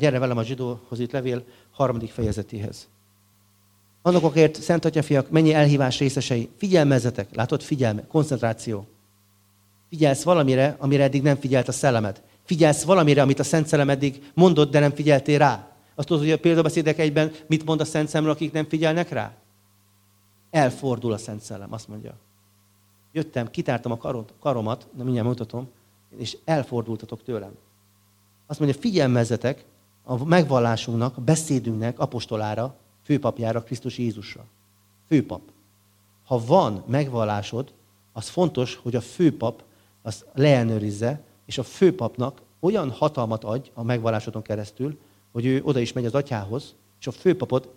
Gyere velem a zsidóhoz írt levél 3. fejezetéhez. Annak okért, Szent Atyafiak, mennyi elhívás részesei, figyelmezzetek, látod, figyelme, koncentráció. Figyelsz valamire, amire eddig nem figyelt a szellemed. Figyelsz valamire, amit a Szent Szellem eddig mondott, de nem figyeltél rá. Azt tudod, hogy a példabeszédek egyben mit mond a Szent Szellem, akik nem figyelnek rá? Elfordul a Szent Szellem, azt mondja. Jöttem, kitártam a karomat, de mindjárt mutatom, és elfordultatok tőlem. Azt mondja, figyelmezzetek a megvallásunknak, a beszédünknek apostolára, főpapjára, Krisztus Jézusra. Főpap. Ha van megvallásod, az fontos, hogy a főpap azt leellenőrizze, és a főpapnak olyan hatalmat adj a megvallásodon keresztül, hogy ő oda is megy az atyához, és a főpapot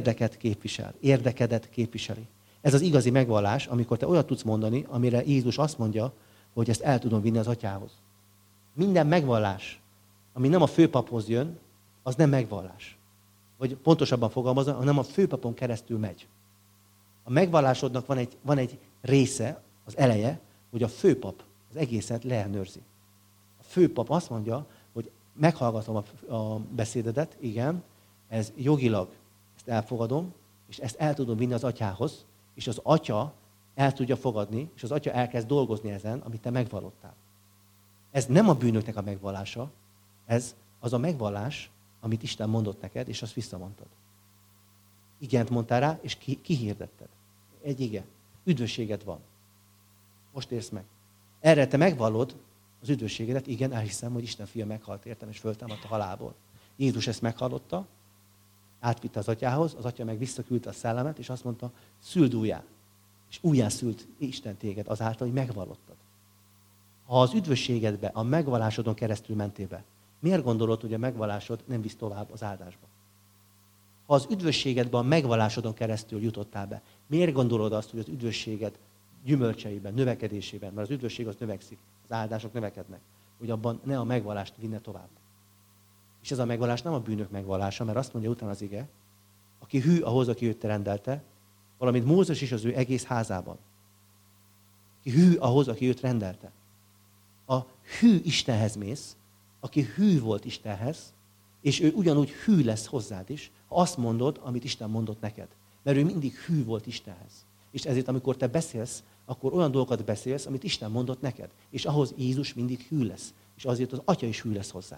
érdekedet képviseli. Ez az igazi megvallás, amikor te olyat tudsz mondani, amire Jézus azt mondja, hogy ezt el tudom vinni az atyához. Minden megvallás, ami nem a főpaphoz jön, az nem megvallás. Vagy pontosabban fogalmazva, hanem a főpapon keresztül megy. A megvallásodnak van egy része, az eleje, hogy a főpap az egészet leellenőrzi. A főpap azt mondja, hogy meghallgatom a beszédedet, igen, ez jogilag, ezt elfogadom, és ezt el tudom vinni az atyához, és az atya el tudja fogadni, és az atya elkezd dolgozni ezen, amit te megvallottál. Ez nem a bűnöknek a megvallása, ez az a megvallás, amit Isten mondott neked, és azt visszamondtad. Igent mondtál rá, és kihirdetted. Egy ige. Üdvösséged van. Most érsz meg. Erre te megvallod az üdvösségedet, igen, elhiszem, hogy Isten fia meghalt értem, és föltámadt a halálból. Jézus ezt meghallotta, átvitte az atyához, az atya meg visszaküldte a szellemet, és azt mondta, szüld újjá. És újjá szült Isten téged azáltal, hogy megvallottad. Ha az üdvösségedbe, a megvallásodon keresztül mentél be, miért gondolod, hogy a megvallásod nem visz tovább az áldásba? Ha az üdvösségedbe, a megvallásodon keresztül jutottál be, miért gondolod azt, hogy az üdvösséged gyümölcseiben, növekedésében, mert az üdvösség az növekszik, az áldások növekednek, hogy abban ne a megvallást vinne tovább. És ez a megvallás nem a bűnök megvallása, mert azt mondja utána az ige, aki hű ahhoz, aki őt rendelte, valamint Mózes is az ő egész házában. Aki hű ahhoz, aki őt rendelte. A hű Istenhez mész, aki hű volt Istenhez, és ő ugyanúgy hű lesz hozzád is, ha azt mondod, amit Isten mondott neked. Mert ő mindig hű volt Istenhez. És ezért, amikor te beszélsz, akkor olyan dolgokat beszélsz, amit Isten mondott neked. És ahhoz Jézus mindig hű lesz. És azért az Atya is hű lesz hozzá.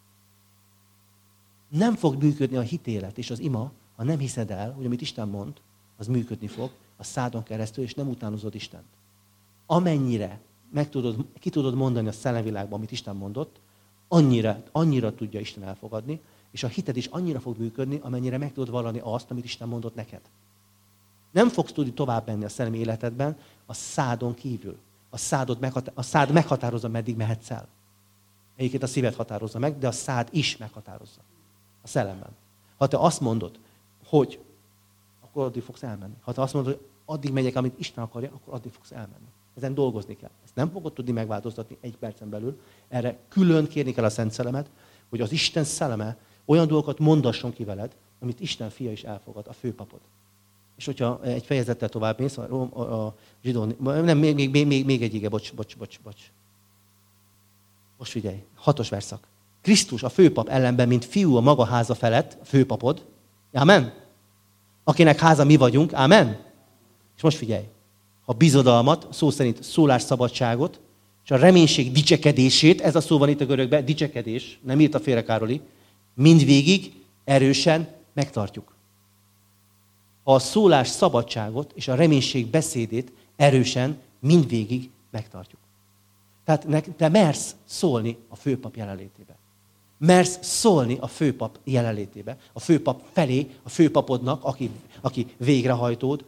Nem fog működni a hitélet és az ima, ha nem hiszed el, hogy amit Isten mond, az működni fog a szádon keresztül, és nem utánozod Istent. Amennyire ki tudod mondani a szellemvilágban, amit Isten mondott, annyira tudja Isten elfogadni, és a hited is annyira fog működni, amennyire meg tudod vallani azt, amit Isten mondott neked. Nem fogsz tudni tovább menni a szellemi életedben a szádon kívül. A szád meghatározza, meddig mehetsz el. Egyébként a szíved határozza meg, de a szád is meghatározza. A szellemben. Ha te azt mondod, hogy akkor addig fogsz elmenni. Ha te azt mondod, hogy addig megyek, amit Isten akarja, akkor addig fogsz elmenni. Ezen dolgozni kell. Ezt nem fogod tudni megváltoztatni egy percen belül. Erre külön kérni kell a Szent Szellemet, hogy az Isten szelleme olyan dolgokat mondasson ki veled, amit Isten fia is elfogad, a főpapod. És hogyha egy fejezettel tovább mész, a zsidó... Nem, még egy ige, bocs. Most figyelj, 6. verszak. Krisztus a főpap ellenben, mint fiú a maga háza felett, a főpapod. Amen? Akinek háza mi vagyunk. Amen? És most figyelj. A bizodalmat, szó szerint szólásszabadságot, és a reménység dicsekedését, ez a szó van itt a görögben, dicsekedés, nem írta félre Károli, mindvégig erősen megtartjuk. Ha a szólás szabadságot és a reménység beszédét erősen mindvégig megtartjuk. Tehát te mersz szólni a főpap jelenlétébe. Mersz szólni a főpap jelenlétébe. A főpap felé, a főpapodnak, aki végrehajtód,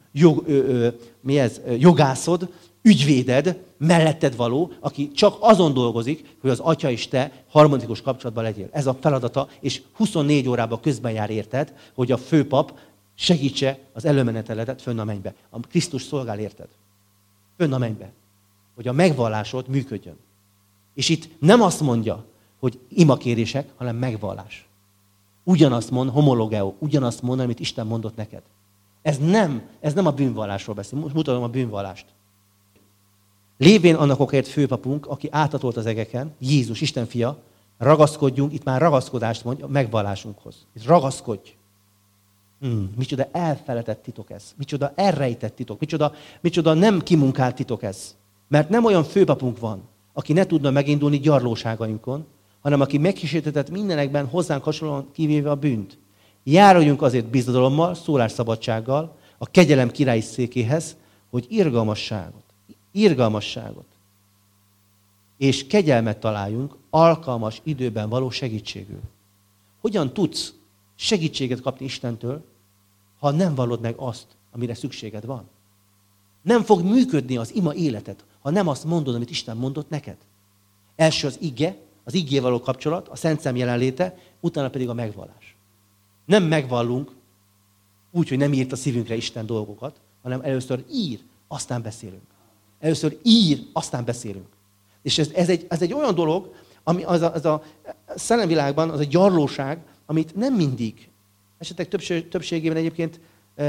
jogászod, ügyvéded, melletted való, aki csak azon dolgozik, hogy az atya és te harmonikus kapcsolatban legyél. Ez a feladata, és 24 órában közben jár érted, hogy a főpap segítse az előmeneteledet fönn a mennybe. A Krisztus szolgál érted. Fönn a mennybe. Hogy a megvallásod működjön. És itt nem azt mondja, hogy imakérések, hanem megvallás. Ugyanazt mond, homologeo, ugyanazt mond, amit Isten mondott neked. Ez nem a bűnvallásról beszél. Most mutatom a bűnvallást. Lévén annak okért főpapunk, aki átatolt az egeken, Jézus, Isten fia, Ragaszkodjunk, itt már ragaszkodást mondja a megvallásunkhoz. Itt ragaszkodj. Micsoda elfeledett titok ez. Micsoda elrejtett titok. Micsoda nem kimunkált titok ez. Mert nem olyan főpapunk van, aki ne tudna megindulni gyarlóságainkon, hanem aki megkísértetett mindenekben hozzánk hasonlóan kivéve a bűnt. Járuljunk azért bizodalommal, szólásszabadsággal a kegyelem királyi székéhez, hogy irgalmasságot és kegyelmet találjunk alkalmas időben való segítségül. Hogyan tudsz segítséget kapni Istentől, ha nem vallod meg azt, amire szükséged van? Nem fog működni az ima életed, ha nem azt mondod, amit Isten mondott neked. Első az ige, az igével való kapcsolat, a Szent Szem jelenléte, utána pedig a megvallás. Nem megvallunk úgy, hogy nem írt a szívünkre Isten dolgokat, hanem először ír, aztán beszélünk. Először ír, aztán beszélünk. És ez egy olyan dolog, ami az a szellemvilágban, az a gyarlóság, amit nem mindig, esetek többségében egyébként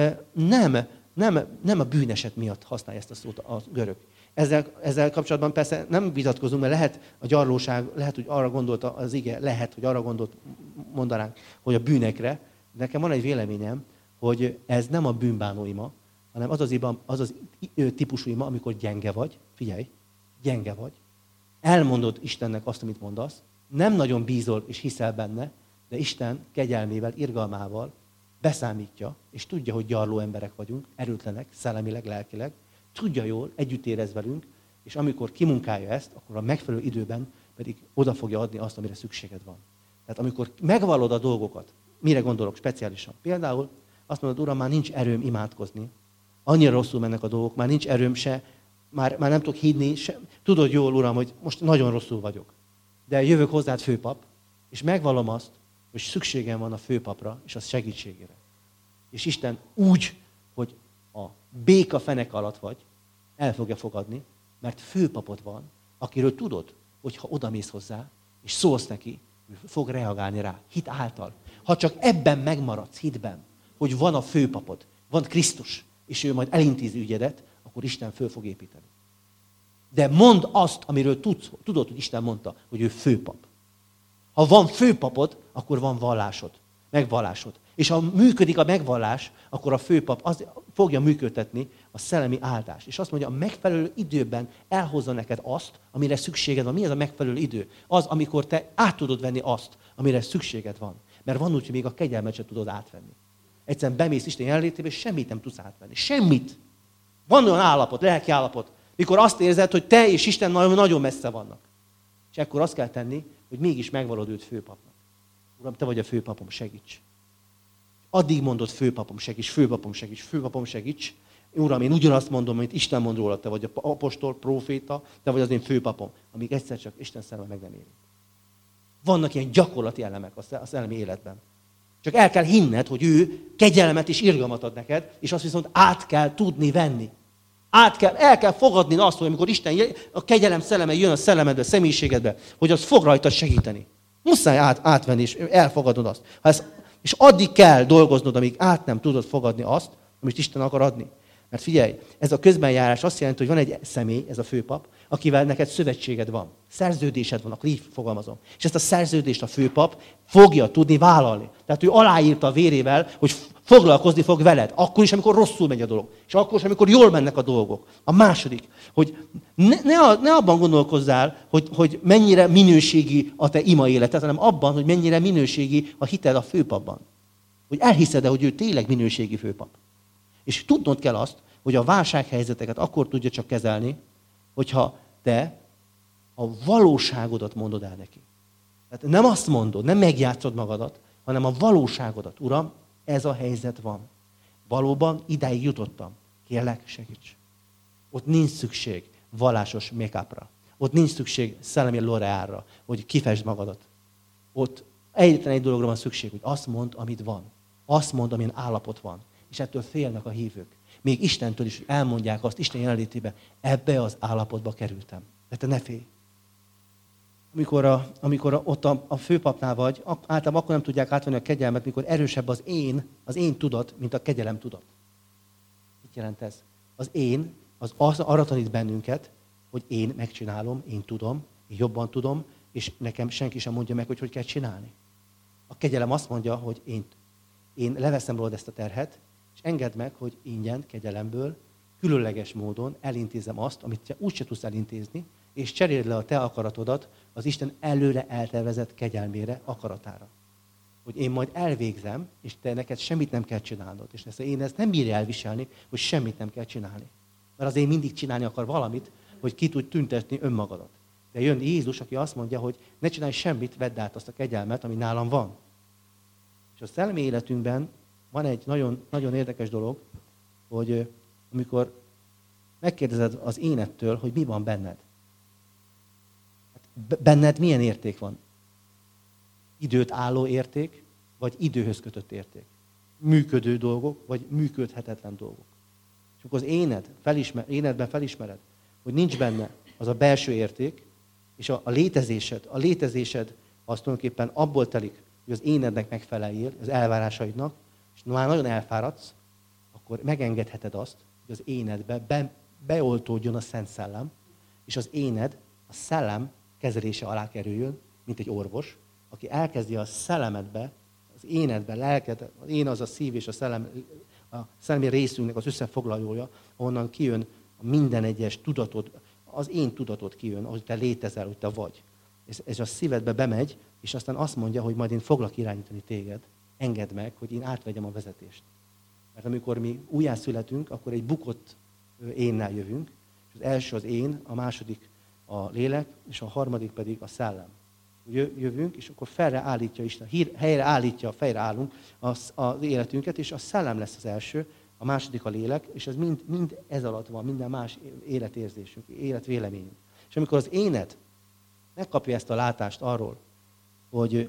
nem a bűneset miatt használja ezt a szót a görög. Ezzel kapcsolatban persze nem vitatkozunk, mert lehet a gyarlóság, lehet, hogy arra gondolt az ige, lehet, hogy arra gondolt, mondanánk, hogy a bűnekre. Nekem van egy véleményem, hogy ez nem a bűnbánó ima, hanem az az típusú ima, amikor gyenge vagy, figyelj, gyenge vagy, elmondod Istennek azt, amit mondasz, nem nagyon bízol és hiszel benne, de Isten kegyelmével, irgalmával beszámítja, és tudja, hogy gyarló emberek vagyunk, erőtlenek, szellemileg, lelkileg, tudja jól, együtt érez velünk, és amikor kimunkálja ezt, akkor a megfelelő időben pedig oda fogja adni azt, amire szükséged van. Tehát amikor megvallod a dolgokat, mire gondolok speciálisan? Például azt mondod, Uram, már nincs erőm imádkozni, annyira rosszul mennek a dolgok, már nincs erőm se, már nem tudok hívni, se. Tudod jól, Uram, hogy most nagyon rosszul vagyok. De jövök hozzád főpap, és megvallom azt, hogy szükségem van a főpapra és az segítségére. És Isten úgy, hogy a béka fenek alatt vagy, el fogja fogadni, mert főpapod van, akiről tudod, hogy ha odamész hozzá, és szólsz neki, fog reagálni rá, hit által. Ha csak ebben megmaradsz, hitben, hogy van a főpapod, van Krisztus, és ő majd elintézi ügyedet, akkor Isten föl fog építeni. De mondd azt, amiről tudod, hogy Isten mondta, hogy ő főpap. Ha van főpapod, akkor van vallásod, megvallásod. És ha működik a megvallás, akkor a főpap az fogja működtetni a szellemi áldást. És azt mondja, a megfelelő időben elhozza neked azt, amire szükséged van. Mi ez a megfelelő idő? Az, amikor te át tudod venni azt, amire szükséged van. Mert van úgy, hogy még a kegyelmet sem tudod átvenni. Egyszerűen bemész Isten jelenlétébe, és semmit nem tudsz átvenni. Semmit. Van olyan állapot, lelki állapot, mikor azt érzed, hogy te és Isten nagyon messze vannak. És ekkor azt kell tenni, hogy mégis megvallod őt főpapnak. Uram, te vagy a főpapom, segíts. Addig mondod, főpapom, segíts, főpapom, segíts, főpapom, segíts. Uram, én ugyanazt mondom, amit Isten mond róla, te vagy apostol, próféta, te vagy az én főpapom, amíg egyszer csak Isten szelleme meg nem éri. Vannak ilyen gyakorlati elemek a szellemi életben. Csak el kell hinned, hogy ő kegyelmet és irgalmat ad neked, és azt viszont át kell tudni venni. El kell fogadni azt, hogy amikor Isten a kegyelem szelleme jön a szellemedbe, a személyiségedbe, hogy az fog rajta segíteni. Muszáj átvenni, és elfogadod azt. És addig kell dolgoznod, amíg át nem tudod fogadni azt, amit Isten akar adni. Mert figyelj, ez a közbenjárás azt jelenti, hogy van egy személy, ez a főpap, akivel neked szövetséged van. Szerződésed van, akkor így fogalmazom. És ezt a szerződést a főpap fogja tudni vállalni. Tehát ő aláírta a vérével, hogy foglalkozni fog veled. Akkor is, amikor rosszul megy a dolog. És akkor is, amikor jól mennek a dolgok. A második, hogy ne abban gondolkozzál, hogy mennyire minőségi a te ima életed, hanem abban, hogy mennyire minőségi a hited a főpapban. Hogy elhiszed-e, hogy ő tényleg minőségi főpap. És tudnod kell azt, hogy a válsághelyzeteket akkor tudja csak kezelni, hogyha te a valóságodat mondod el neki. Tehát nem azt mondod, nem megjátszod magadat, hanem a valóságodat. Uram, ez a helyzet van. Valóban idáig jutottam. Kérlek, segíts. Ott nincs szükség vallásos make-upra. Ott nincs szükség szellemi L'Orealra, hogy kifesd magadat. Ott egyetlen egy dologra van szükség, hogy azt mondd, amit van. Azt mondd, amilyen állapot van. És ettől félnek a hívők. Még Istentől is elmondják azt, Isten jelenlétébe, ebbe az állapotba kerültem. De te ne félj. Amikor ott a főpapnál vagy, általában akkor nem tudják átvenni a kegyelmet, mikor erősebb az én tudat, mint a kegyelem tudat. Mit jelent ez? Az arra tanít bennünket, hogy én megcsinálom, én tudom, én jobban tudom, és nekem senki sem mondja meg, hogy kell csinálni. A kegyelem azt mondja, hogy én leveszem rólad ezt a terhet, és engedd meg, hogy ingyen, kegyelemből, különleges módon elintézem azt, amit te úgyse tudsz elintézni, és cseréld le a te akaratodat az Isten előre eltervezett kegyelmére, akaratára. Hogy én majd elvégzem, és te neked semmit nem kell csinálnod. És én ezt nem bírja elviselni, hogy semmit nem kell csinálni. Mert az én mindig csinálni akar valamit, hogy ki tudj tüntetni önmagadat. De jön Jézus, aki azt mondja, hogy ne csinálj semmit, vedd át azt a kegyelmet, ami nálam van. És a szellemi életünkben van egy nagyon, nagyon érdekes dolog, hogy amikor megkérdezed az énettől, hogy mi van benned. Benned milyen érték van? Időt álló érték, vagy időhöz kötött érték? Működő dolgok, vagy működhetetlen dolgok? És akkor az énedben felismered, hogy nincs benne az a belső érték, és a létezésed az tulajdonképpen abból telik, hogy az énednek megfeleljél, az elvárásaidnak, és már nagyon elfáradsz, akkor megengedheted azt, hogy az énedbe beoltódjon a Szent Szellem, és az éned a szellem kezelése alá kerüljön, mint egy orvos, aki elkezdi a szellemedbe, az énedbe, lelked, az én az a szív és a szellemi részünknek az összefoglalója, ahonnan kijön a minden egyes tudatod, az én tudatod kijön, ahogy te létezel, hogy te vagy. És a szívedbe bemegy, és aztán azt mondja, hogy majd én foglak irányítani téged, engedd meg, hogy én átvegyem a vezetést. Mert amikor mi újjászületünk, akkor egy bukott énnel jövünk, és az első az én, a második a lélek, és a harmadik pedig a szellem. Jövünk, és akkor helyre fejre állunk az életünket, és a szellem lesz az első, a második a lélek, és ez mind ez alatt van, minden más életérzésünk, életvéleményünk. És amikor az éned megkapja ezt a látást arról, hogy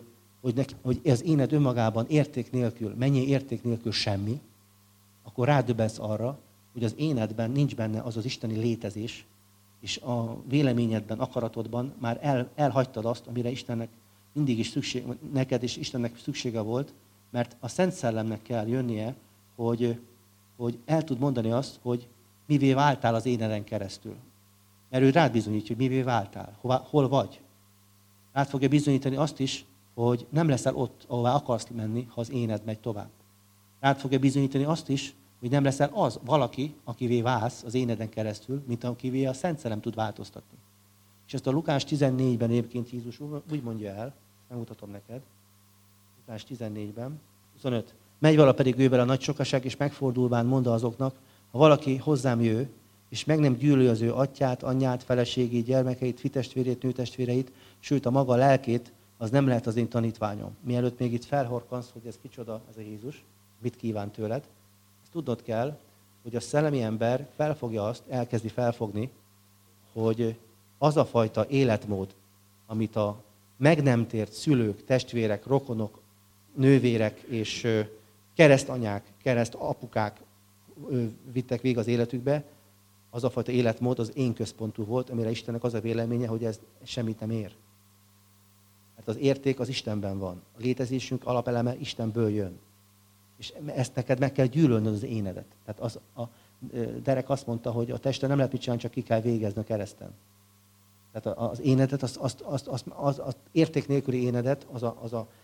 az éned önmagában érték nélkül, mennyi érték nélkül semmi, akkor rádöbbensz arra, hogy az énedben nincs benne az az isteni létezés, és a véleményedben, akaratodban már elhagytad azt, amire Istennek mindig is neked és Istennek szüksége volt, mert a Szent Szellemnek kell jönnie, hogy el tud mondani azt, hogy mivé váltál az éneden keresztül. Mert ő rád bizonyítja, hogy mivé váltál, hol vagy. Rád fogja bizonyítani azt is, hogy nem leszel ott, ahová akarsz menni, ha az éned megy tovább. Rád fogja bizonyítani azt is, hogy nem leszel az valaki, akivé válsz az éneden keresztül, mint akivé a Szent Szellem tud változtatni. És ezt a Lukás 14-ben egyébként Jézus úgy mondja el, megmutatom neked, Lukás 14-ben, 25. Megy vala pedig ővel a nagy sokaság, és megfordulván mondta azoknak, ha valaki hozzám jő, és meg nem gyűlöli az ő atyát, anyját, feleségét, gyermekeit, fitestvérét, nőtestvéreit, sőt a maga lelkét, az nem lehet az én tanítványom. Mielőtt még itt felhorkansz, hogy ez kicsoda, ez a Jézus, mit kíván tőled, azt tudnod kell, hogy a szellemi ember elkezdi felfogni, hogy az a fajta életmód, amit a meg nem tért szülők, testvérek, rokonok, nővérek és keresztanyák, keresztapukák vittek végig az életükbe, az a fajta életmód az én központú volt, amire Istennek az a véleménye, hogy ez semmit nem ér. Mert az érték az Istenben van. A létezésünk alapeleme Istenből jön. És ezt neked meg kell gyűlölnöd az énedet. Tehát Derek azt mondta, hogy a testre nem lehet mit csinálni, csak ki kell végezni a kereszten. Tehát az énedet, az érték nélküli énedet, az a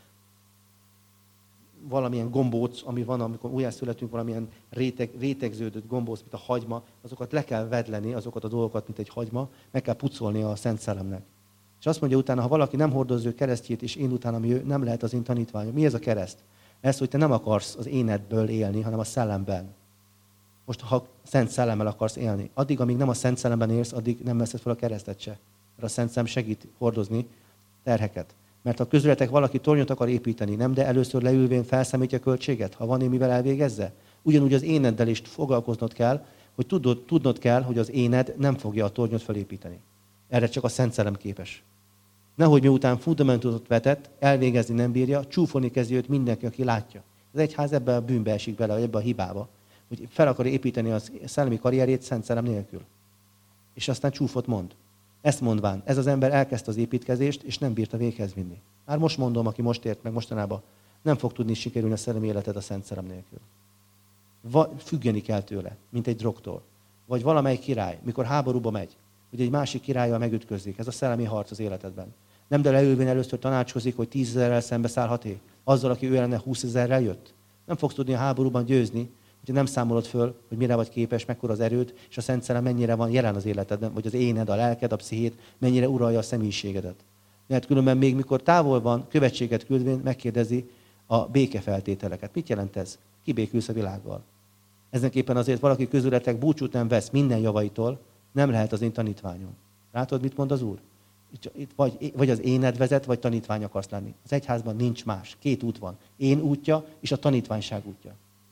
valamilyen gombóc, ami van, amikor újjászületünk, valamilyen rétegződött gombóc, mint a hagyma, azokat le kell vedleni, azokat a dolgokat, mint egy hagyma, meg kell pucolni a Szent Szellemnek. És azt mondja utána, ha valaki nem hordozza ő keresztjét, és én utánam jön, nem lehet az én tanítványom. Mi ez a kereszt? Ez, hogy te nem akarsz az énedből élni, hanem a szellemben. Most, ha Szent Szellemmel akarsz élni, addig, amíg nem a Szent Szellemben élsz, addig nem veszed fel a keresztet se. Mert a Szent Szellem segít hordozni terheket. Mert ha közületek valaki tornyot akar építeni, nem, de először leülvén felszámítja a költséget, ha van én mivel elvégezze. Ugyanúgy az éneddel is foglalkoznod kell, hogy tudnod kell, hogy az éned nem fogja a tornyot felépíteni. Erre csak a Szent Szellem képes. Nehogy miután fundamentumot vetett, elvégezni nem bírja, csúfolni kezdi őt mindenki, aki látja. Az egyház ebbe a bűnbe esik bele, vagy ebbe a hibába, hogy fel akarja építeni a szellemi karrierjét Szent Szellem nélkül. És aztán csúfot mond. Ezt mondván, ez az ember elkezdte az építkezést, és nem bírta véghez vinni. Már most mondom, aki most ért meg mostanában, nem fog tudni sikerülni a szellemi életed a Szent Szellem nélkül. Függeni kell tőle, mint egy drogtól. Vagy valamelyik király, mikor háborúba megy, hogy egy másik királlyal megütközik, ez a szellemi harc az életedben. Nem, de leülvén először tanácskozik, hogy 10 000-rel szembeszállhat-e? Azzal, aki ő ellene 20 000-rel jött? Nem fogsz tudni a háborúban győzni, hogyha nem számolod föl, hogy mire vagy képes, mekkora az erőd, és a Szent Szellem mennyire van jelen az életedben, vagy az éned, a lelked, a pszichét, mennyire uralja a személyiségedet. Mert különben még mikor távol van, követséget küldvén megkérdezi a békefeltételeket. Mit jelent ez? Kibékülsz a világgal. Ezenképpen azért valaki közületek búcsút nem vesz minden javaitól, nem lehet az én tanítványom. Látod, mit mond az Úr? Itt vagy az éned vezet, vagy tanítvány akarsz lenni. Az egyházban nincs más. 2 út van. Én útja és a tanítványság útja.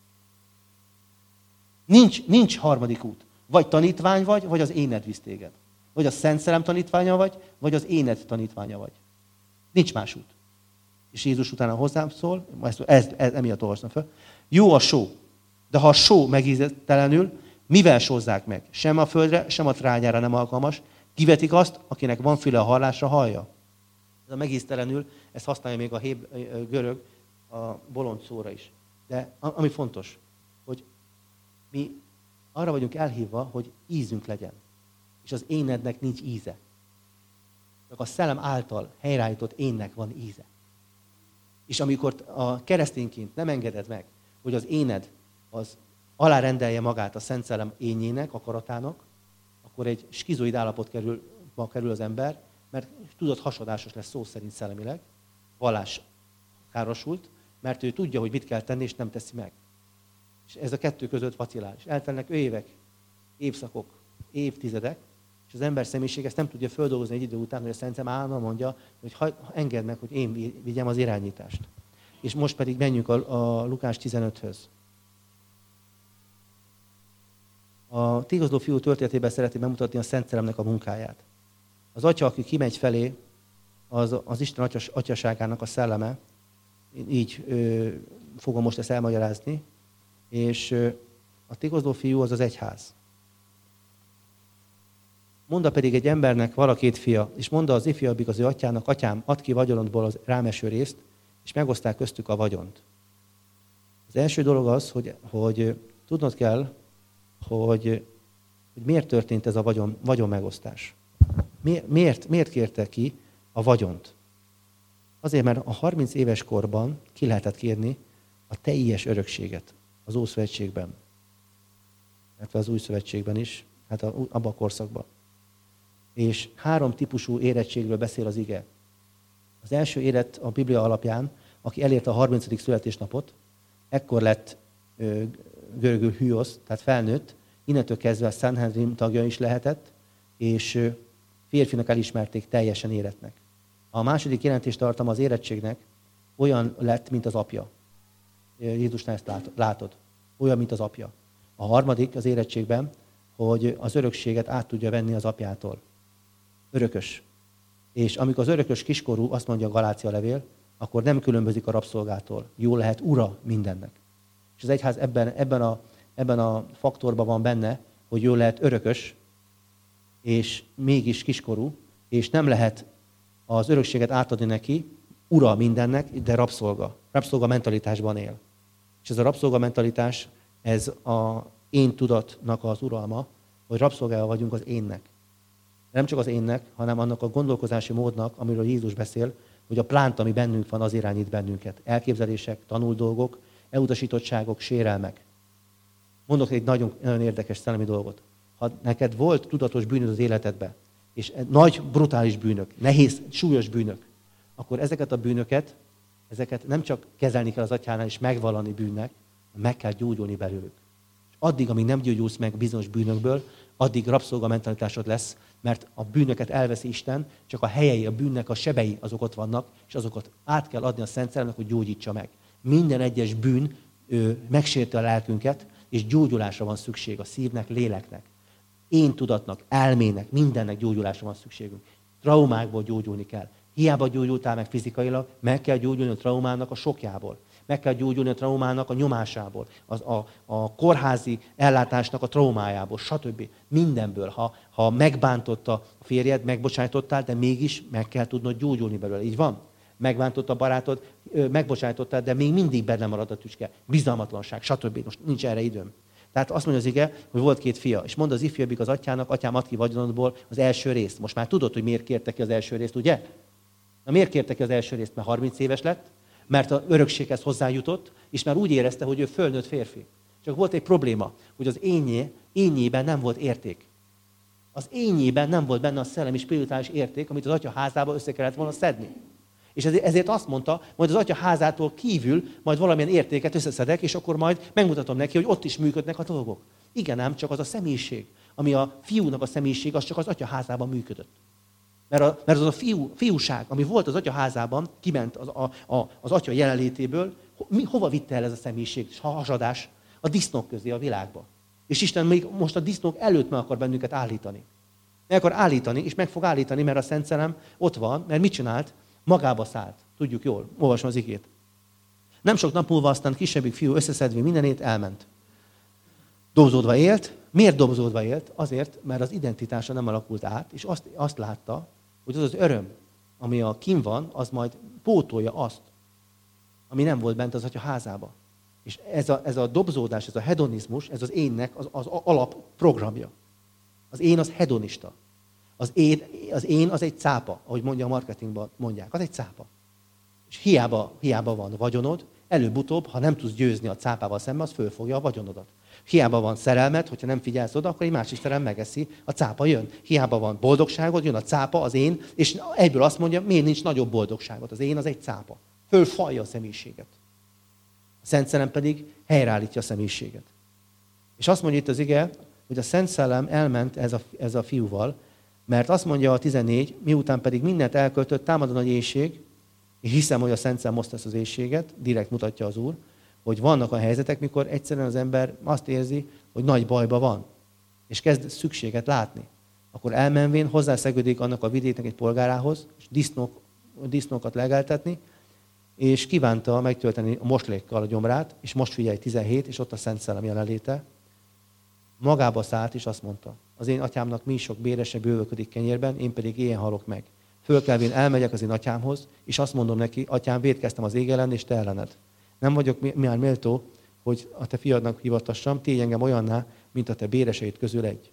Nincs harmadik út. Vagy tanítvány vagy az éned visz téged. Vagy a Szent Szellem tanítványa vagy az éned tanítványa vagy. Nincs más út. És Jézus utána hozzám szól, ez emiatt olvastam fel. Jó a só, de ha a só megíztelenül, mivel sózzák meg? Sem a földre, sem a trágyára nem alkalmas. Kivetik azt, akinek van füle a hallásra, hallja. Ez a megíztelenül, ezt használja még a görög a bolond szóra is. De ami fontos, hogy mi arra vagyunk elhívva, hogy ízünk legyen. És az énednek nincs íze. Csak a szellem által helyreállított énnek van íze. És amikor a keresztényként nem engeded meg, hogy az éned az alárendelje magát a Szent Szellem énjének, akaratának, akkor egy skizoid állapotba kerül az ember, mert tudod, hasadásos lesz szó szerint szellemileg, vallás károsult, mert ő tudja, hogy mit kell tenni, és nem teszi meg. És ez a kettő között vacilál. És eltelnek évek, évszakok, évtizedek, és az ember személyiség ezt nem tudja földolgozni egy idő után, hogy a Szent Szellem állandóan mondja, hogy engedd meg, hogy én vigyem az irányítást. És most pedig menjünk a Lukás 15-höz. A tégozló fiú történetében szereti bemutatni a Szent Szellemnek a munkáját. Az atya, aki kimegy felé, az Isten atyaságának a szelleme, így fogom most ezt elmagyarázni, és a tégozló fiú az egyház. Monda pedig egy embernek valakét fia, és mondta az ifjabbik az ő atyának, atyám, add ki vagyonodból az rám eső részt, és megoszták köztük a vagyont. Az első dolog az, hogy tudnod kell, hogy miért történt ez a vagyon megosztás. Miért kérte ki a vagyont? Azért, mert a 30 éves korban ki lehetett kérni a teljes örökséget az Ószövetségben. Illetve az Új Szövetségben is, hát abban a korszakban. És 3 típusú érettségről beszél az ige. Az első élet a Biblia alapján, aki elérte a 30. születésnapot, ekkor lett görögül hűosz, tehát felnőtt, innentől kezdve a Sanhedrin tagja is lehetett, és férfinak elismerték teljesen éretnek. A második jelentéstartalma az érettségnek olyan lett, mint az apja. Jézusnál ezt látod. Olyan, mint az apja. A harmadik az érettségben, hogy az örökséget át tudja venni az apjától. Örökös. És amikor az örökös kiskorú, azt mondja a Galácia levél, akkor nem különbözik a rabszolgától. Jó lehet ura mindennek. És az egyház ebben a faktorban van benne, hogy jó lehet örökös, és mégis kiskorú, és nem lehet az örökséget átadni neki, ura mindennek, de rabszolga. Rabszolga mentalitásban él. És ez a rabszolga mentalitás, ez a én tudatnak az uralma, hogy rabszolgája vagyunk az énnek. Nem csak az énnek, hanem annak a gondolkozási módnak, amiről Jézus beszél, hogy a plánt, ami bennünk van, az irányít bennünket. Elképzelések, tanult dolgok, elutasítottságok, sérelmek. Mondok egy nagyon, nagyon érdekes szellemi dolgot. Ha neked volt tudatos bűnöd az életedben, és nagy, brutális bűnök, nehéz, súlyos bűnök, akkor ezeket a bűnöket, ezeket nem csak kezelni kell az atyánál és megvallani bűnnek, meg kell gyógyulni belőlük. És addig, amíg nem gyógyulsz meg bizonyos bűnökből, addig rabszolga mentalitásod lesz, mert a bűnöket elveszi Isten, csak a helyei, a bűnnek a sebei azok ott vannak, és azokat át kell adni a Szent Szellemnek, hogy gyógyítsa meg. Minden egyes bűn megsérti a lelkünket, és gyógyulásra van szükség a szívnek, léleknek. Én tudatnak, elmének, mindennek gyógyulásra van szükségünk. Traumákból gyógyulni kell. Hiába gyógyultál meg fizikailag, meg kell gyógyulni a traumának a sokjából. Meg kell gyógyulni a traumának a nyomásából, a kórházi ellátásnak a traumájából, stb. Mindenből. Ha megbántotta a férjed, megbocsájtottál, de mégis meg kell tudnod gyógyulni belőle. Így van? Megbántott a barátod, megbocsájtottál, de még mindig benne marad a tüske. Bizalmatlanság, stb. Most nincs erre időm. Tehát azt mondja az ige, hogy volt 2 fia, és mondta az ifjabbik az atyának, atyám, add ki vagyonodból az első részt. Most már tudod, hogy miért kérte ki az első részt, ugye? Na miért kérte ki az első részt? Mert 30 éves lett, mert az örökséghez hozzájutott, és már úgy érezte, hogy ő fölnőtt férfi. Csak volt egy probléma, hogy az énjében nem volt érték. Az énjében nem volt benne a szellemi spirituális érték, amit az atya házába össze kellett volna szedni. És ezért azt mondta, majd az atya házától kívül majd valamilyen értéket összeszedek, és akkor majd megmutatom neki, hogy ott is működnek a dolgok. Igen ám, csak az a személyiség, ami a fiúnak a személyiség, az csak az atya házában működött. Mert az a fiúság, ami volt az atya házában, kiment az atya jelenlétéből, hova vitte el ez a személyiség, a hasadás? A disznók közé a világba. És Isten még most a disznók előtt meg akar bennünket állítani. Meg akar állítani, és meg fog állítani, mert a Szent Szellem ott van, mert mit csinált? Magába szállt. Tudjuk jól, olvasom az igét. Nem sok nap múlva aztán kisebbik fiú összeszedve mindenét elment. Dobzódva élt. Miért dobzódva élt? Azért, mert az identitása nem alakult át, és azt látta, hogy az az öröm, ami a kinn van, az majd pótolja azt, ami nem volt bent az atya házába. És ez a dobzódás, ez a hedonizmus, ez az énnek az alapprogramja. Az én az hedonista. Az én az egy cápa, ahogy mondja a marketingban mondják. Az egy cápa. És hiába van vagyonod, előbb-utóbb, ha nem tudsz győzni a cápával szemben, az fölfogja a vagyonodat. Hiába van szerelmed, hogyha nem figyelsz oda, akkor egy másik szerelem megeszi, a cápa jön. Hiába van boldogságod, jön a cápa, az én, és egyből azt mondja, miért nincs nagyobb boldogságot. Az én az egy cápa. Fölfalja a személyiséget. A Szent Szellem pedig helyreállítja a személyiséget. És azt mondja itt az ige, hogy a Szent Szellem elment ez a fiúval, mert azt mondja a 14, miután pedig mindent elköltött, támad a nagy éhség, és hiszem, hogy a Szent Szellem most ezt az éhséget, direkt mutatja az Úr, hogy vannak a helyzetek, mikor egyszerűen az ember azt érzi, hogy nagy bajba van, és kezd szükséget látni. Akkor elmenvén hozzászegődik annak a vidéknek egy polgárához, és disznókat legeltetni, és kívánta megtölteni a moslékkal a gyomrát, és most figyelj 17, és ott a Szent Szellem jelenléte. Magába szállt, és azt mondta, az én atyámnak mi sok bérese bővölködik kenyérben, én pedig éhen halok meg. Fölkelvén elmegyek az én atyámhoz, és azt mondom neki, atyám, vétkeztem az ég ellen és te ellened. Nem vagyok már méltó, hogy a te fiadnak hivatassam, tégy engem olyanná, mint a te béreseid közül egy.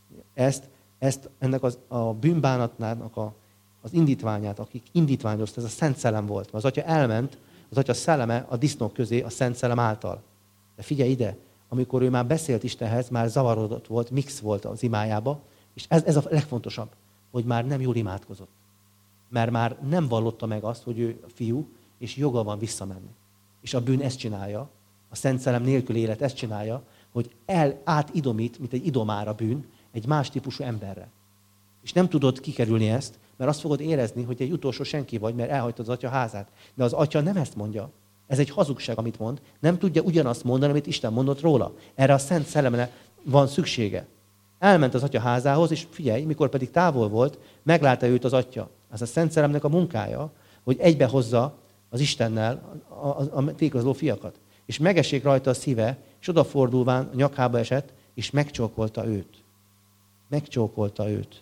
Ennek a bűnbánatnak az indítványát, akik indítványozta, ez a Szent Szellem volt. Az atya elment, az atya szelleme a disznók közé a Szent Szellem által. De figyelj ide, amikor ő már beszélt Istenhez, már zavarodott volt, mix volt az imájába, és ez a legfontosabb, hogy már nem jól imádkozott. Mert már nem vallotta meg azt, hogy ő a fiú, és joga van visszamenni. És a bűn ezt csinálja, a Szent Szellem nélkül élet ezt csinálja, hogy átidomít, mint egy idomára bűn, egy más típusú emberre. És nem tudod kikerülni ezt, mert azt fogod érezni, hogy egy utolsó senki vagy, mert elhagytad az atya házát. De az atya nem ezt mondja. Ez egy hazugság, amit mond. Nem tudja ugyanazt mondani, amit Isten mondott róla. Erre a Szent Szellemre van szüksége. Elment az atya házához, és figyelj, mikor pedig távol volt, meglátta őt az atya. Ez a Szent Szellemnek a munkája, hogy egybehozza az Istennel a tékozló fiakat. És megessék rajta a szíve, és odafordulván a nyakába esett, és megcsókolta őt. Megcsókolta őt.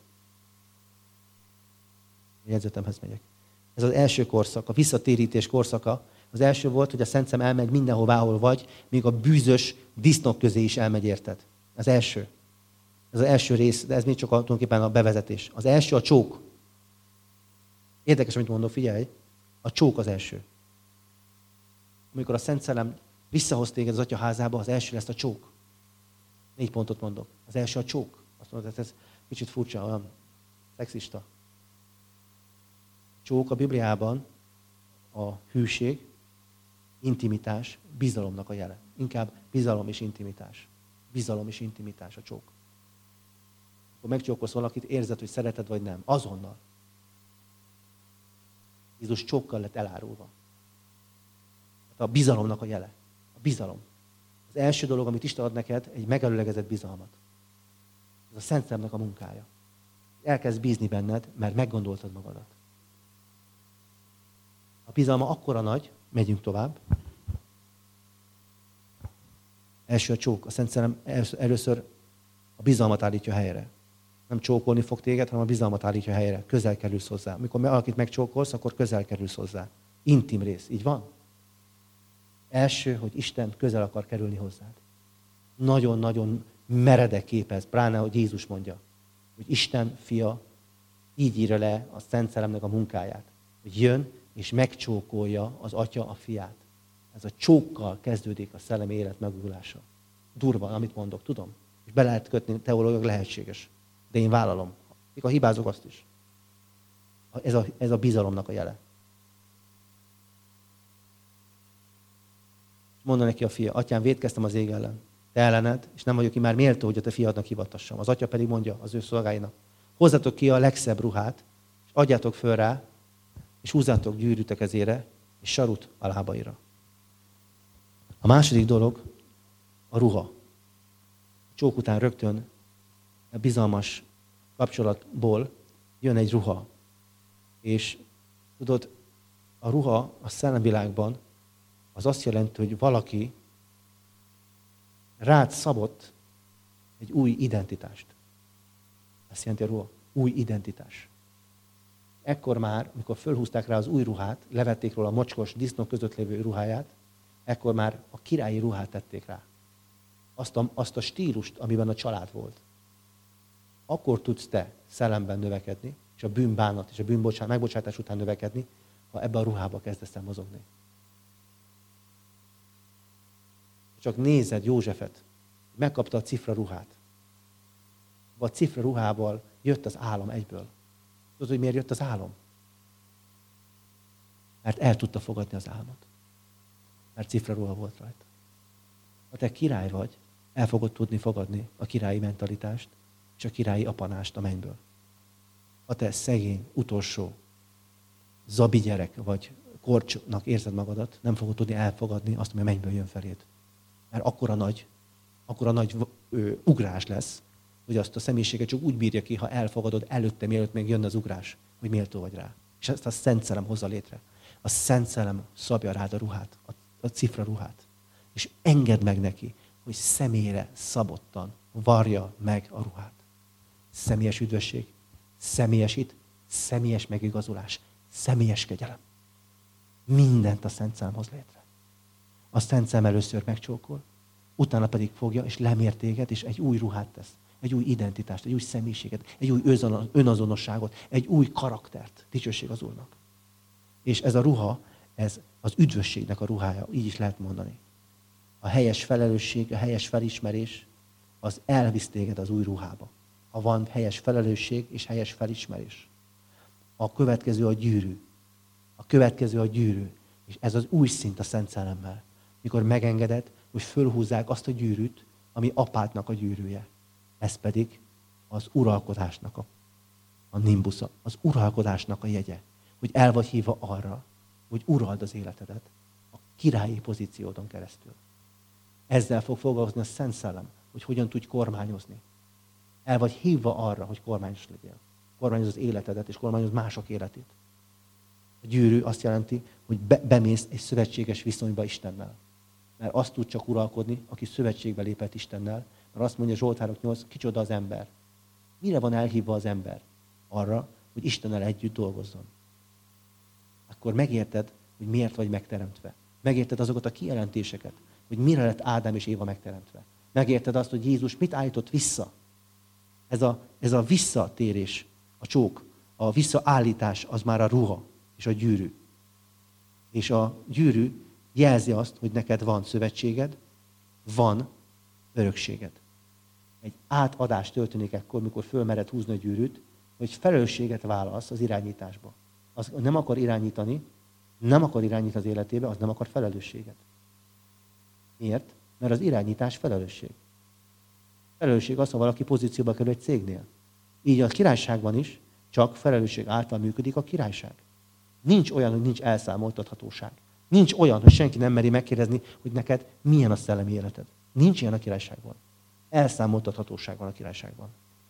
A jegyzetemhez megyek. Ez az első korszak, a visszatérítés korszaka. Az első volt, hogy a Szent Szellem elmegy mindenhová, ahol vagy, még a bűzös disznók közé is elmegy, érted. Az első. Ez az első rész, de ez még csak tulajdonképpen a bevezetés. Az első a csók. Érdekes, amit mondok, figyelj. A csók az első. Amikor a Szent Szellem visszahoz téged az atya házába, az első lesz a csók. 4 pontot mondok. Az első a csók. Azt mondod, ez kicsit furcsa, olyan szexista. Csók a Bibliában a hűség, intimitás, bizalomnak a jele. Inkább bizalom és intimitás. Bizalom és intimitás a csók. Akkor megcsókolsz valakit, érzed, hogy szereted vagy nem. Azonnal. Jézus csókkal lett elárulva. A bizalomnak a jele. A bizalom. Az első dolog, amit Isten ad neked, egy megelőlegezett bizalmat. Ez a Szent Szellemnek a munkája. Elkezd bízni benned, mert meggondoltad magadat. A bizalma akkora nagy, megyünk tovább. Első a csók. A Szent Szellem először a bizalmat állítja helyre. Nem csókolni fog téged, hanem a bizalmat állítja helyre. Közel kerülsz hozzá. Amikor valakit megcsókolsz, akkor közel kerülsz hozzá. Intim rész. Így van? Első, hogy Isten közel akar kerülni hozzád. Nagyon-nagyon meredek képez, pláne, hogy Jézus mondja, hogy Isten fia így írja le a Szent Szellemnek a munkáját. hogy jön és megcsókolja az atya a fiát. Ez a csókkal kezdődik a szellemi élet megújulása. Durva, amit mondok, tudom. És be lehet kötni, teológiailag lehetséges. De én vállalom. Ha hibázok, azt is. Ez a bizalomnak a jele. Mondta neki a fia, atyám, vétkeztem az ég ellen, te ellened, és nem vagyok ki már méltó, hogy a te fiadnak hivatassam. Az atya pedig mondja az ő szolgáinak, hozzatok ki a legszebb ruhát, és adjátok föl rá, és húzzátok gyűrűt a kezére, és sarut a lábaira. A második dolog a ruha. A csók után rögtön a bizalmas kapcsolatból jön egy ruha. És tudod, a ruha a szellemvilágban az azt jelenti, hogy valaki rád szabott egy új identitást. Azt jelenti a ruha, új identitás. Ekkor már, amikor fölhúzták rá az új ruhát, levették róla a mocskos disznók között lévő ruháját, ekkor már a királyi ruhát tették rá. Azt a stílust, amiben a család volt. Akkor tudsz te szellemben növekedni, és a bűnbánat és a megbocsátás után növekedni, ha ebbe a ruhába kezdesz el mozogni. Csak nézed Józsefet, megkapta a cifra ruhát. A cifra ruhával jött az álom egyből. Tudod, hogy miért jött az álom? Mert el tudta fogadni az álmot. Mert cifra ruha volt rajta. Ha te király vagy, el fogod tudni fogadni a királyi mentalitást és a királyi apanást a mennyből. Ha te szegény, utolsó, zabi gyerek vagy korcsnak érzed magadat, nem fogod tudni elfogadni azt, ami a mennyből jön feléd. Mert akkora nagy ugrás lesz, hogy azt a személyiséget csak úgy bírja ki, ha elfogadod előtte, mielőtt még jön az ugrás, hogy méltó vagy rá. És ezt a Szent Szellem hozza létre. A Szent Szellem szabja rád a ruhát, a cifra ruhát. És engedd meg neki, hogy személyre szabottan varja meg a ruhát. Személyes üdvösség, személyes megigazulás, személyes kegyelem. Mindent a Szent Szellem hoz létre. A Szent Szellem először megcsókol, utána pedig fogja, és lemér téged, és egy új ruhát tesz. Egy új identitást, egy új személyiséget, egy új önazonosságot, egy új karaktert. Dicsőség az Úrnak. És ez a ruha, ez az üdvösségnek a ruhája, így is lehet mondani. A helyes felelősség, a helyes felismerés, az elvisz téged az új ruhába. Ha van helyes felelősség és helyes felismerés. A következő a gyűrű. És ez az új szint a Szent Szellemmel. Mikor megengeded, hogy fölhúzzák azt a gyűrűt, ami apádnak a gyűrűje. Ez pedig az uralkodásnak a nimbusza, az uralkodásnak a jegye. Hogy el vagy hívva arra, hogy urald az életedet a királyi pozíciódon keresztül. Ezzel fog foglalkozni a Szent Szellem, hogy hogyan tudj kormányozni. El vagy hívva arra, hogy kormányos legyél. Kormányoz az életedet, és kormányoz mások életét. A gyűrű azt jelenti, hogy bemész egy szövetséges viszonyba Istennel. Mert azt tud csak uralkodni, aki szövetségbe lépett Istennel. Mert azt mondja Zsoltárok 8, kicsoda az ember. Mire van elhívva az ember? Arra, hogy Istennel együtt dolgozzon. Akkor megérted, hogy miért vagy megteremtve. Megérted azokat a kijelentéseket, hogy mire lett Ádám és Éva megteremtve. Megérted azt, hogy Jézus mit állított vissza. Ez a visszatérés, a csók, a visszaállítás az már a ruha és a gyűrű. És a gyűrű jelzi azt, hogy neked van szövetséged, van örökséged. Egy átadás történik ekkor, mikor fölmered húzni a gyűrűt, hogy felelősséget vállalsz az irányításba. Az nem akar irányítani az életébe, az nem akar felelősséget. Miért? Mert az irányítás felelősség. Felelősség az, ha valaki pozícióba kerül egy cégnél. Így a királyságban is csak felelősség által működik a királyság. Nincs olyan, hogy nincs elszámoltathatóság. Nincs olyan, hogy senki nem meri megkérdezni, hogy neked milyen a szellemi életed. Nincs ilyen a királyságban. Elszámoltathatóság van a királyságban.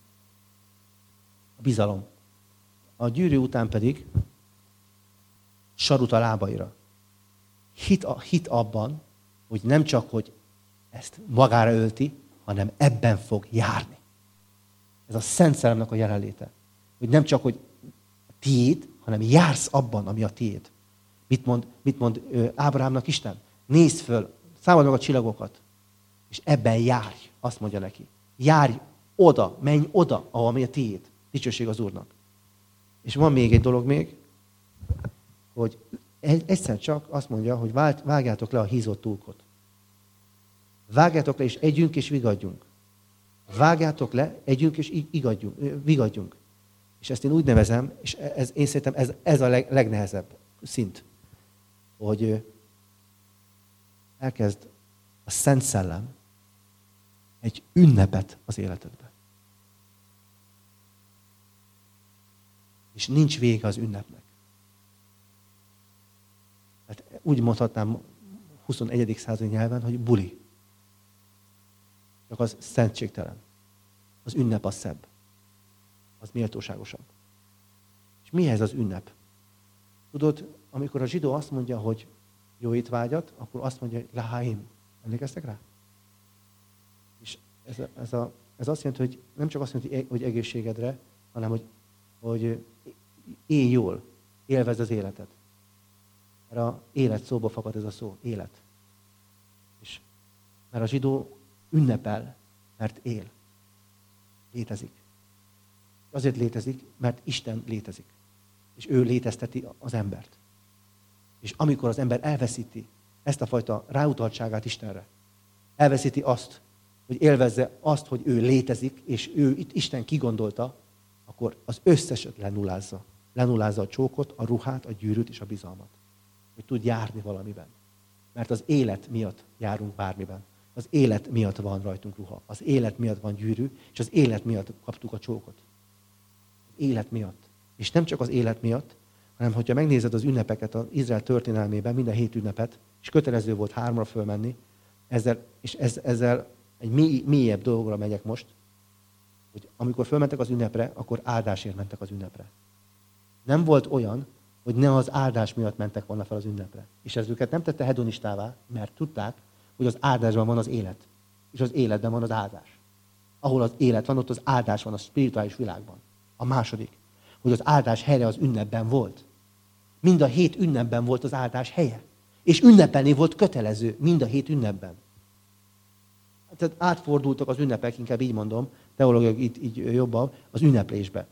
A bizalom. A gyűrű után pedig sarut a lábaira. Hit abban, hogy nem csak, hogy ezt magára ölti, hanem ebben fog járni. Ez a Szent Szellemnek a jelenléte. Hogy nem csak, hogy tiéd, hanem jársz abban, ami a tiéd. Mit mond Ábrahámnak Isten? Nézd föl, számold meg a csillagokat, és ebben járj, azt mondja neki. Járj oda, menj oda, ami a tiéd. Dicsőség az Úrnak. És van még egy dolog még. hogy egyszer csak azt mondja, hogy vágjátok le a hízott túlkot. Vágjátok le, és együnk, és vigadjunk. Vágjátok le, együnk, és vigadjunk. És ezt én úgy nevezem, és én szerintem ez a legnehezebb szint, hogy elkezd a Szent Szellem egy ünnepet az életedbe. És nincs vége az ünnepnek. Hát úgy mondhatnám 21. századi nyelven, hogy buli. Csak az szentségtelen. Az ünnep az szebb. Az méltóságosabb. És mi ez az ünnep? Tudod, amikor a zsidó azt mondja, hogy jó étvágyat, akkor azt mondja, hogy lahaim. Emlékeztek rá? És ez azt jelenti, hogy nem csak azt jelenti, hogy egészségedre, hanem hogy élj jól, élvezd az életet. Mert a élet szóba fakad ez a szó, élet. És mert a zsidó ünnepel, mert él. Létezik. Azért létezik, mert Isten létezik. És ő létezteti az embert. És amikor az ember elveszíti ezt a fajta ráutaltságát Istenre, elveszíti azt, hogy élvezze azt, hogy ő létezik, és ő itt Isten kigondolta, akkor az összeset lenullázza. Lenullázza a csókot, a ruhát, a gyűrűt és a bizalmat. Hogy tud járni valamiben. Mert az élet miatt járunk bármiben. Az élet miatt van rajtunk ruha. Az élet miatt van gyűrű, és az élet miatt kaptuk a csókot. Az élet miatt. És nem csak az élet miatt, hanem hogyha megnézed az ünnepeket az Izrael történelmében, minden 7 ünnepet, és kötelező volt 3-ra fölmenni, ezzel egy mélyebb dolgra megyek most, hogy amikor fölmentek az ünnepre, akkor áldásért mentek az ünnepre. Nem volt olyan, hogy ne az áldás miatt mentek volna fel az ünnepre. És ez őket nem tette hedonistává, mert tudták, hogy az áldásban van az élet. És az életben van az áldás. Ahol az élet van, ott az áldás van a spirituális világban. A második, hogy az áldás helye az ünnepben volt. Mind a 7 ünnepben volt az áldás helye. És ünnepelni volt kötelező mind a 7 ünnepben. Tehát átfordultak az ünnepek, inkább így mondom, teológiai így jobban, az ünneplésbe.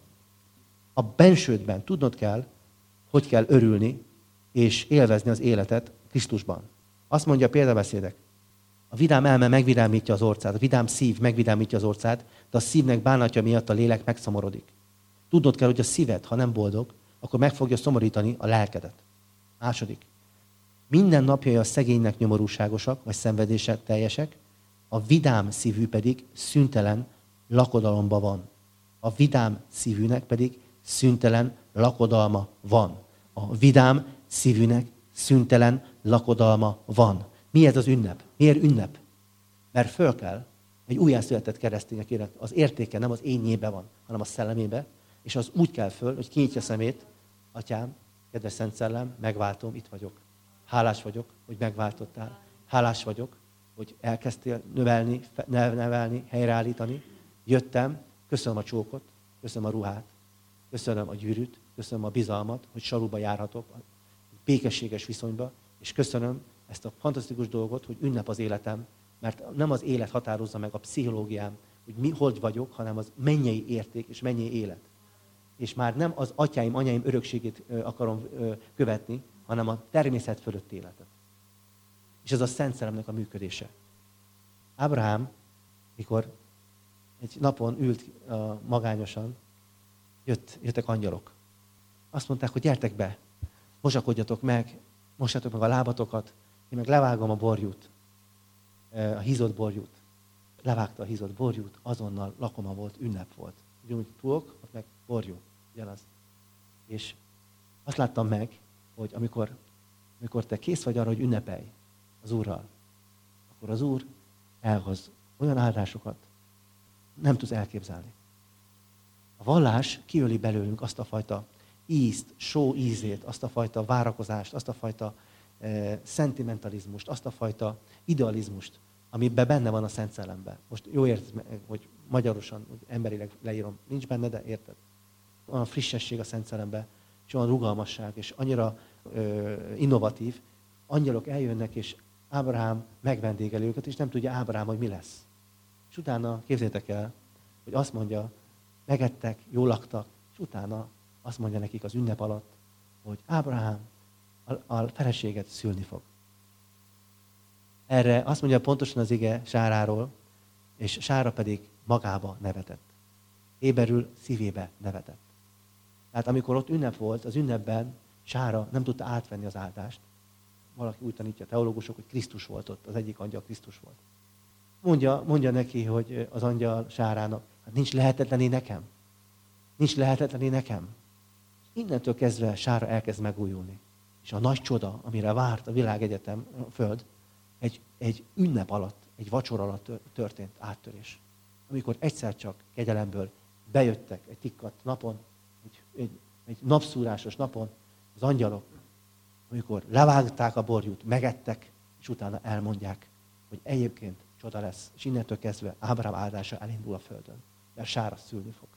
A bensődben tudnod kell, hogy kell örülni és élvezni az életet Krisztusban. Azt mondja a példabeszédek. A vidám elme megvidámítja az orcát, a vidám szív megvidámítja az orcát, de a szívnek bánatja miatt a lélek megszomorodik. Tudnod kell, hogy a szíved, ha nem boldog, akkor meg fogja szomorítani a lelkedet. Második. Minden napjai a szegénynek nyomorúságosak, vagy szenvedések teljesek, a vidám szívű pedig szüntelen lakodalomba van. A vidám szívűnek pedig szüntelen lakodalma van. A vidám szívűnek szüntelen lakodalma van. Mi ez az ünnep? Miért ünnep? Mert föl kell egy újjászületett keresztények élet. Az értéke nem az énjébe van, hanem a szellemébe, és az úgy kell föl, hogy kinyitja szemét, Atyám, kedves Szent Szellem, megváltom, itt vagyok. Hálás vagyok, hogy megváltottál. Hálás vagyok, hogy elkezdtél nevelni, helyreállítani. Jöttem, köszönöm a csókot, köszönöm a ruhát, köszönöm a gyűrűt, köszönöm a bizalmat, hogy saruba járhatok, békességes viszonyba, és köszönöm ezt a fantasztikus dolgot, hogy ünnep az életem, mert nem az élet határozza meg a pszichológiám, hogy hogy vagyok, hanem az mennyei érték és mennyei élet. És már nem az atyáim, anyáim örökségét akarom követni, hanem a természet fölött életet. És ez a Szent Szellemnek a működése. Ábrahám, mikor egy napon ült magányosan, jöttek angyalok. Azt mondták, hogy gyertek be, mosakodjatok meg, mossatok meg a lábatokat, én meg levágom a borjút, a hízott borjút. Levágta a hízott borjút, azonnal lakoma volt, ünnep volt. Ugyanúgy túlok, ott meg borjú, ugyanaz. És azt láttam meg, hogy amikor te kész vagy arra, hogy ünnepelj az Úrral, akkor az Úr elhoz olyan áldásokat, nem tudsz elképzelni. A vallás kiöli belőlünk azt a fajta ízt, só ízét, azt a fajta várakozást, azt a fajta szentimentalizmust, azt a fajta idealizmust, amiben benne van a Szent Szellemben. Most jó érted, hogy magyarosan, hogy emberileg leírom, nincs benne, de érted. Olyan frissesség a Szent Szellemben, és olyan rugalmasság, és annyira innovatív, angyalok eljönnek, és Ábrahám megvendégeli őket, és nem tudja Ábrahám, hogy mi lesz. És utána képzeljétek el, hogy azt mondja, megettek, jól laktak, és utána azt mondja nekik az ünnep alatt, hogy Ábrahám, a feleséget szülni fog. Erre azt mondja pontosan az ige Sáráról, és Sára pedig magába nevetett. Héberül szívébe nevetett. Tehát amikor ott ünnep volt, az ünnepben Sára nem tudta átvenni az áldást. Valaki úgy tanítja a teológusok, hogy Krisztus volt ott, az egyik angyal Krisztus volt. Mondja neki, hogy az angyal Sárának, hát nincs lehetetlené nekem. Nincs lehetetlené nekem. Innentől kezdve Sára elkezd megújulni. És a nagy csoda, amire várt a világegyetem, a Föld, egy ünnep alatt, egy vacsora alatt történt áttörés. Amikor egyszer csak kegyelemből bejöttek egy tikkat napon, egy napszúrásos napon az angyalok, amikor levágták a borjút, megettek, és utána elmondják, hogy egyébként csoda lesz, és innentől kezdve Ábrahám áldása elindul a földön, mert Sára szülni fog.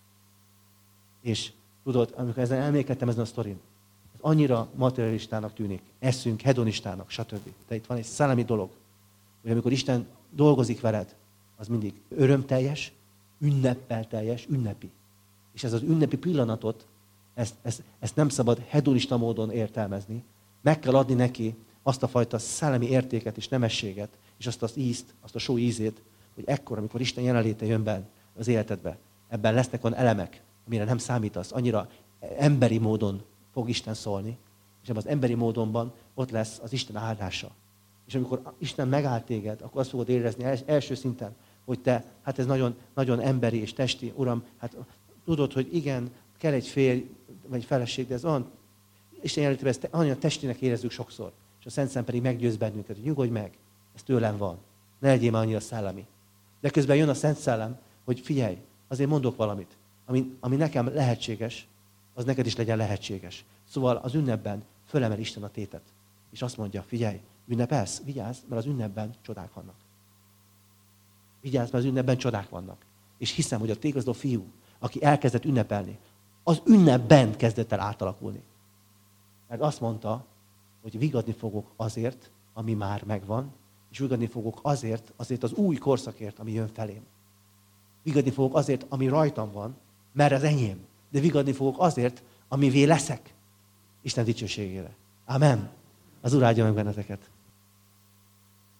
És tudod, amikor ezen elmékedtem ezen a sztorin, ez annyira materialistának tűnik, eszünk, hedonistának, stb. De itt van egy szellemi dolog, hogy amikor Isten dolgozik veled, az mindig örömteljes, ünneppel teljes, ünnepi. És ez az ünnepi pillanatot, ezt nem szabad hedonista módon értelmezni. Meg kell adni neki azt a fajta szellemi értéket és nemességet, és azt az ízt, azt a só ízét, hogy ekkor, amikor Isten jelenléte jön be az életedbe, ebben lesznek olyan elemek, amire nem számítasz, annyira emberi módon fog Isten szólni, és ebben az emberi módonban ott lesz az Isten áldása. És amikor Isten megáll téged, akkor azt fogod érezni első szinten, hogy te, hát ez nagyon, nagyon emberi és testi, Uram, hát tudod, hogy igen, kell egy férj, vagy feleség, de ez olyan, Isten jelenlétében ezt annyira testinek érezzük sokszor. És a Szent Szent pedig meggyőz bennünket, hogy nyugodj meg, ez tőlem van. Ne legyél már annyira szellemi. De közben jön a Szent Szellem, hogy figyelj, azért mondok valamit, ami nekem lehetséges, az neked is legyen lehetséges. Szóval az ünnepben fölemel Isten a tétet. És azt mondja, figyelj, ünnepelsz, vigyázz, mert az ünnepben csodák vannak. Vigyázz, mert az ünnepben csodák vannak. És hiszem, hogy a téglazdó fiú, aki elkezdett ünnepelni, az ünnepben kezdett el átalakulni. Mert azt mondta, hogy vigadni fogok azért, ami már megvan, és vigadni fogok azért az új korszakért, ami jön felém. Vigadni fogok azért, ami rajtam van, mert az enyém. De vigadni fogok azért, amivé leszek. Isten dicsőségére. Amen. Az Úr áldja meg benneteket.